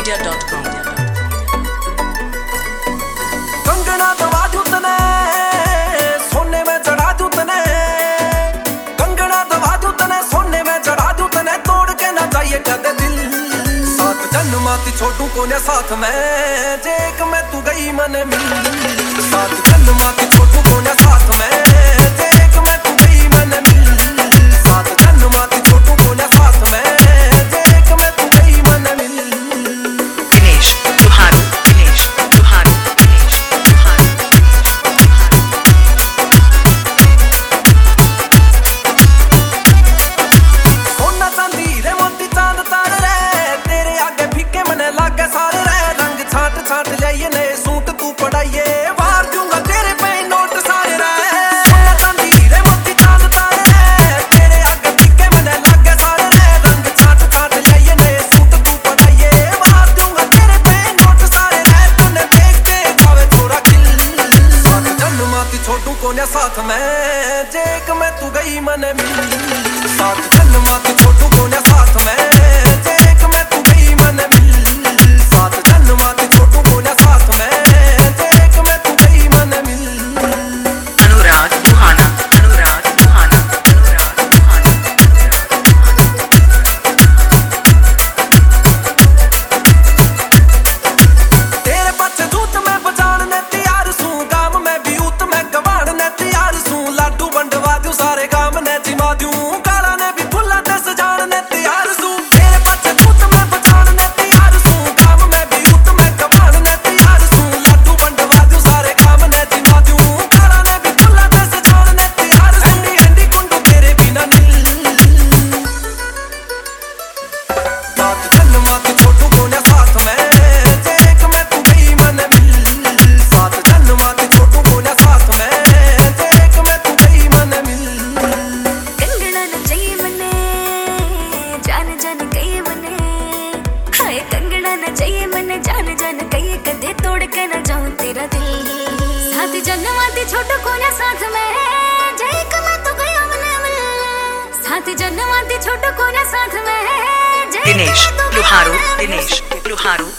Media.com. Kangana दबा दूं तने, सोने में चढ़ा दूं तने। कंगना दबा दूं तने, सोने में चढ़ा दूं तने। तोड़ के ना जाइए कदे दिल, साथ जन्माती छोटू को ने साथ में। जे एक में तू गई मन मिल, साथ जन्माती छोटू को ने साथ में। जे एक में तू गई मन मिल, साथ जन्माती छोटू को ने साथ में। जे एक में तू गई मन मिल। Dinesh Luharu, Dinesh Luharu, Dinesh Luharu. सोना चांदी रे मोती चांद तारे रे, तेरे आगे फीके मने लागे सारे रे। रंग छाट छाट जाइए नए सूट तू पढ़ाइए, वार दूंगा तेरे पे नोट सारे रे। सोना चांदी रे मोती चांद तारे रे, तेरे आगे फीके मने लागे सारे रे। रंग छाट छाट जाइए नए सूट तू पढ़ाइए, वार दूंगा तेरे पे नोट सारे रे। तूने देखते जावे थोड़ा खिल, साथ जन्माती छोटू को ने साथ में। जे एक में तू गई मन मिल, साथ जन्माती छोटू को ने साथ में। जे एक में तू गई मन मिल, साथ जन्माती छोटू को ने साथ में। जे एक में तू गई मन मिल। Anurag Luhana, Anurag Luhana, Anurag Luhana. तेरे पाछे जूत में बजाने तैयार सूं, गाम में भी ऊत में गवाड़ने तैयार सूं। लाडू बंडवा दूं सारे गाम ने जिमा दूं, काला ने भी फुल्ला ते सजाने तैयार सूं। तेरे पाछे जूत में बजाने तैयार सूं, गाम में भी ऊत में गवाड़ने तैयार सूं। लाडू बंडवा दूं सारे गाम ने जिमा दूं, काला ने भी फुल्ला ते सजाने तैयार सूं। एंडी एंडी कुंडू तेरे बिना नील, साथ जन्माती छोटू को ने साथ में। जे एक में तू गई मन मिल, साथ जन्माती छोटू को ने साथ में। जे एक में तू गई मन मिल। कंगना न चाहिए मने, जान जान कहिए मने। हाय कंगना न चाहिए मने, जान जान कहिए। कदे तोड़ के न जाऊं तेरा दिल, साथ जन्माती छोटू को न साथ में। जे एक में तू गया मन मिल, साथ जन्माती छोटू को न साथ में। जे एक में Dinesh तू गया Luharu, मन मिल। Dinesh Luharu,